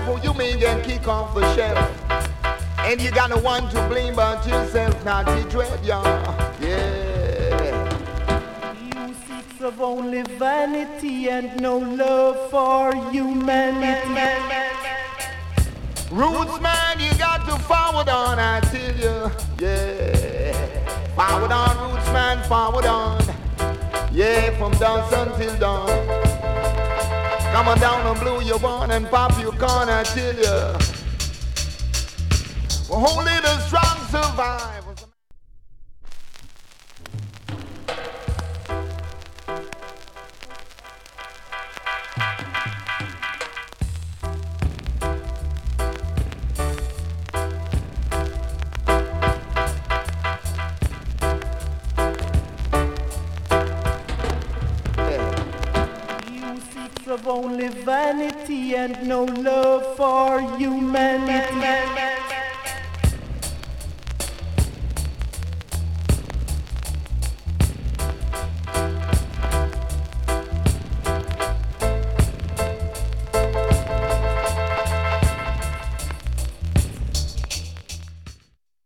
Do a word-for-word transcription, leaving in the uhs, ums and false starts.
who you may get kick off the shelf. And you got no one to blame but yourself, not to dread, y'all. Yeah. You seek of only vanity and no love for humanity. Roots, man, you got to forward on, I tell you. Yeah. Forward on, roots, man, forward on. Yeah, from dusk until dawn. Come on down and blow your horn and pop your corn, I tell you. Well, only the strong survive. Of only vanity and no love for humanity.